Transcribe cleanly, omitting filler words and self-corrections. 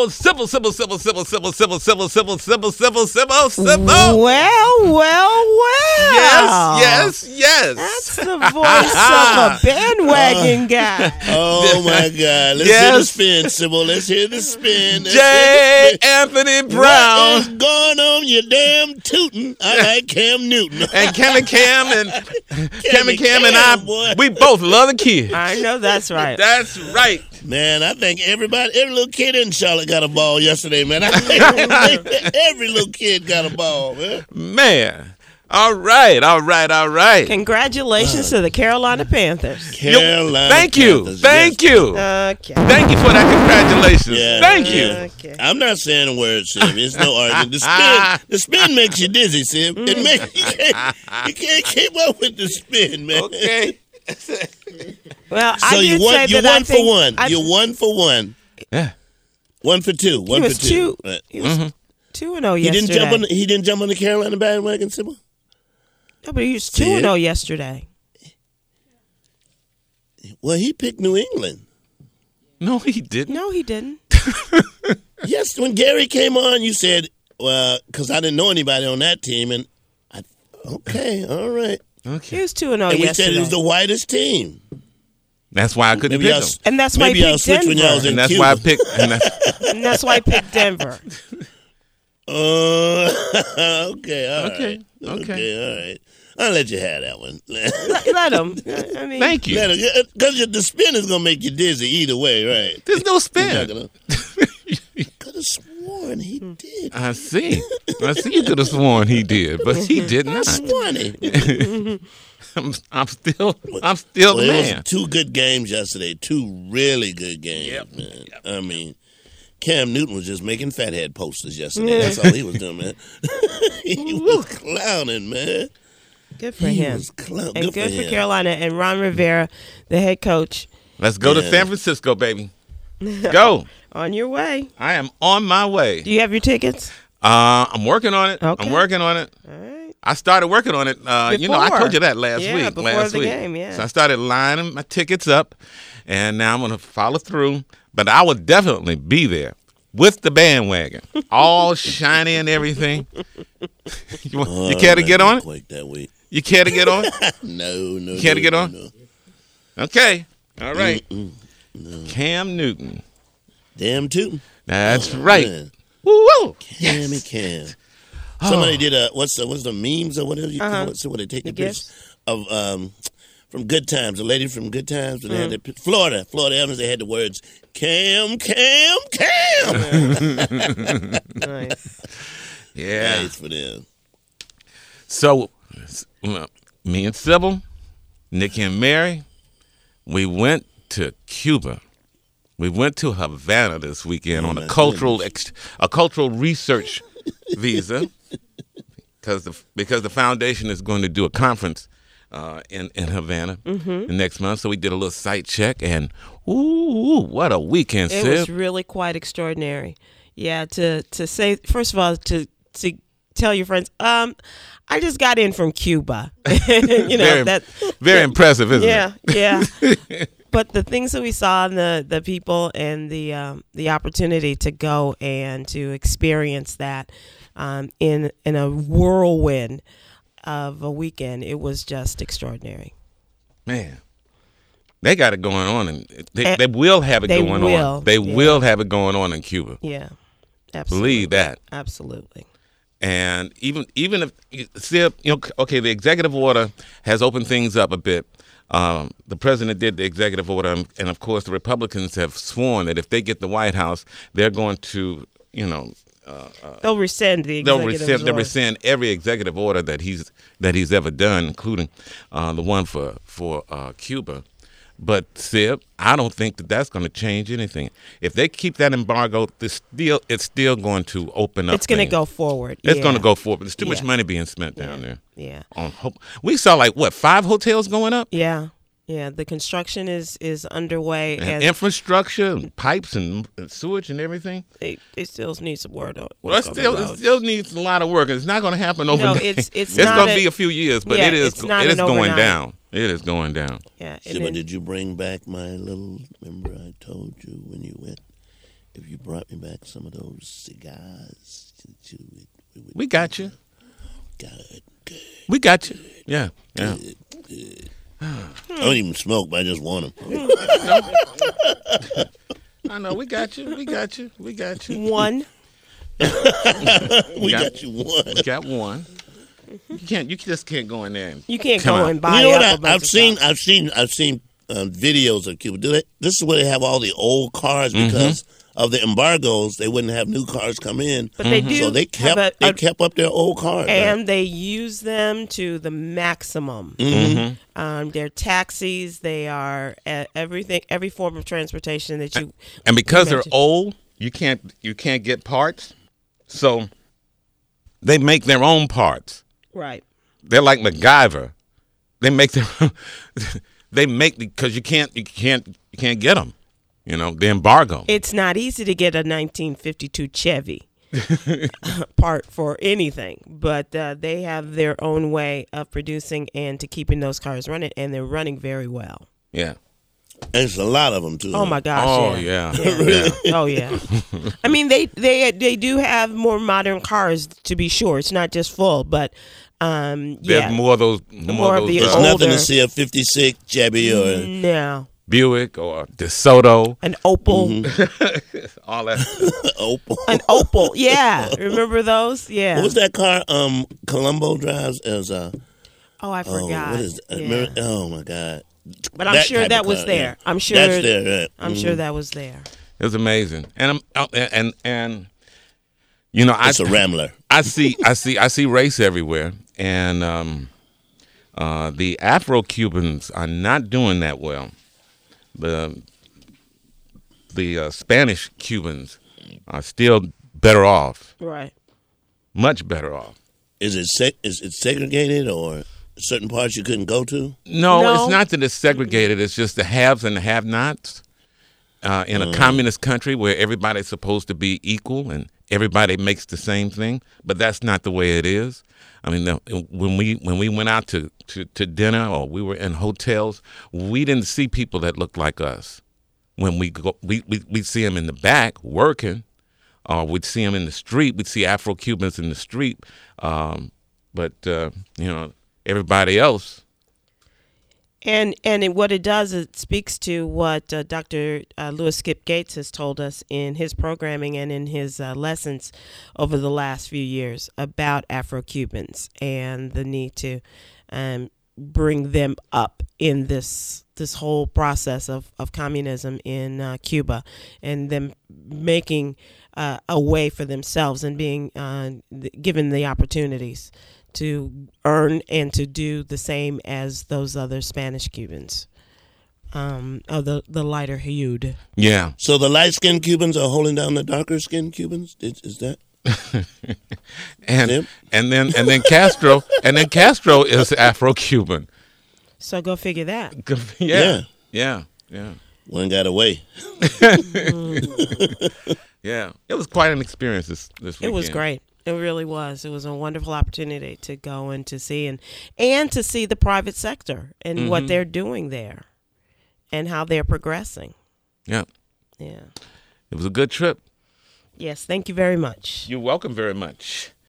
Sybil. Yes. That's the voice of a bandwagon guy. Oh, my God. Let's hear the spin, Sybil. Let's hear the spin. J. Anthony Brown. What is going on, you damn tootin'? I like Cam Newton. And Cam and I, boy. we both love the kid. I know that's right. That's right. Man, I think every little kid in Charlotte got a ball yesterday, man. I think every little kid got a ball, man. Man. All right. Congratulations to the Carolina Panthers. Thank you. Okay. Thank you for that congratulations. Yeah, Thank you. Okay. I'm not saying a word, Sib. It's no argument. The spin makes you dizzy, Sib. You can't keep up with the spin, man. Okay. Well, So I you did won. say You that I won for think one. I- You won for one. Yeah. 1 for 2. One He for was 2. 2. He was 2-0 He yesterday. He didn't jump on the Carolina bandwagon, Sybil? No, but he was 2-0 yesterday. Well, he picked New England. No, he didn't. No, he didn't. Yes, when Gary came on, you said, well, because I didn't know anybody on that team. And okay, all right. He Okay. was 2-0 And we yesterday. said it was the whitest team. That's why I couldn't Maybe pick y'all, him. And that's why maybe he y'all picked switched when y'all was Denver. in And that's Cuba. why I picked. And that's why he picked Denver. Okay, all right. Okay, all right. I'll let you have that one. Let him. I mean, Thank you. Because the spin is going to make you dizzy either way, right? There's no spin. Could have sworn he did. I see. You could have sworn he did, but he did not. Sworn he. I'm still Well, the it man. was 2 good games yesterday. 2 really good games, man. I mean, Cam Newton was just making fathead posters yesterday. That's all he was doing, man. He was clowning, man. good for He him. was clowning. And good for him. Carolina. And Ron Rivera, the head coach, Let's go to Yeah. San Francisco, baby. Go. on your way. I am on my way. Do you have your tickets? I'm working on it. Okay. I'm working on it. All right. I started working on it. I Before. told you that last Yeah, week. before Last the week. game, yeah. So I started lining my tickets up, and now I'm going to follow through. But I will definitely be there with the bandwagon, all shiny and everything. You care to get on it? Quake that week. You care to get on? No. You care to get on? No. Okay. All right. Cam Newton. Damn tootin'. That's right. Man. Woo! Cammy Cam. Somebody did what's the memes or whatever you call it? So when they take the gifs? pictures of from Good Times, a lady from Good Times, when they had the, Florida Evans, they had the words Cam. Nice. Yeah. Nice for them. So, me and Sybil, Nikki and Mary, we went to Cuba. We went to Havana this weekend on a cultural research visa because the foundation is going to do a conference in Havana next month. So we did a little site check, and ooh, what a weekend, It Sib. was really quite extraordinary. Yeah, to say, first of all, to tell your friends, I just got in from Cuba. You know, very impressive, isn't it? Yeah. But the things that we saw, and the people, and the opportunity to go and to experience that in a whirlwind of a weekend, it was just extraordinary. Man, they got it going on, and they will have it they going will, on. They yeah. will have it going on in Cuba. Yeah, absolutely. Believe that. Absolutely. And even if the executive order has opened things up a bit. The president did the executive order, and of course the Republicans have sworn that if they get the White House, they're going to, They'll rescind the executive order. they'll rescind every executive order that he's ever done, including the one for Cuba. But Sib, I don't think that's going to change anything. If they keep that embargo, it's still going to open up. It's going to things. go forward. It's going to go forward. There's too much Yeah. money being spent down there. Yeah. We saw 5 hotels going up? Yeah. Yeah. The construction is underway. And infrastructure, and pipes, and sewage, and everything. They still need some work. Well, it still needs a lot of work. It's not going to happen overnight. it's going to be a few years, but yeah, it is it's not going overnight. down. It is going down. Yeah. Shibba, did you bring back my little? Remember, I told you when you went if you brought me back some of those cigars, We got you. good. We got you. Yeah. Yeah. I don't even smoke, but I just want them. I know. We got you. We got you. We got you. One. We got you one. We got one. You just can't go in there. And You can't come go out. and buy You know up a what? bunch I've of seen stuff. videos of Cuba. This is where they have all the old cars because of the embargoes. They wouldn't have new cars come in, But they do so they have kept up their old cars. and they use them to the maximum. They're taxis. They are everything, every form of transportation that you. And because they're mentioned. old, you can't get parts. So they make their own parts. Right. They're like MacGyver. They make their because you can't get them. You know, the embargo. It's not easy to get a 1952 Chevy part for anything, but they have their own way of producing and to keeping those cars running, and they're running very well. Yeah. There's a lot of them too. Oh my gosh! Oh yeah. yeah. Oh yeah. I mean, they do have more modern cars, to be sure. It's not just full, but There's yeah. more of those. More of the There's older- nothing to see a 56 Chevy or No, Buick or DeSoto, an Opel, all that. Opel. an Opel. Yeah, remember those? Yeah. What was that car? Colombo drives as a. Oh, I forgot. What is that? Yeah. Oh my God! But I'm That sure type that of was car, there. yeah. I'm sure That's there. Right? I'm sure that was there. It was amazing, and you know, It's a Rambler. I see race everywhere, and the Afro-Cubans are not doing that well. The Spanish Cubans are still better off, Right. much better off. Is it segregated or certain parts you couldn't go to? No, it's not that it's segregated. It's just the haves and the have-nots. In a communist country where everybody's supposed to be equal and everybody makes the same thing, but that's not the way it is. I mean, when we went out to dinner or we were in hotels, we didn't see people that looked like us. When we go, we see them in the back working, or we'd see them in the street. We'd see Afro-Cubans in the street, but you know, everybody else. And what it does, it speaks to what Dr. Louis Skip Gates has told us in his programming and in his lessons over the last few years about Afro-Cubans and the need to bring them up in this whole process of communism in Cuba, and them making a way for themselves and being given the opportunities to earn and to do the same as those other Spanish Cubans, of the lighter hued. Yeah. So the light-skinned Cubans are holding down the darker-skinned Cubans. Is that? and then Castro is Afro-Cuban. So go figure that. Yeah. One got away. Yeah. It was quite an experience this weekend. It was great. It really was. It was a wonderful opportunity to go and to see and to see the private sector and what they're doing there and how they're progressing. Yeah. Yeah. It was a good trip. Yes. Thank you very much. You're welcome very much.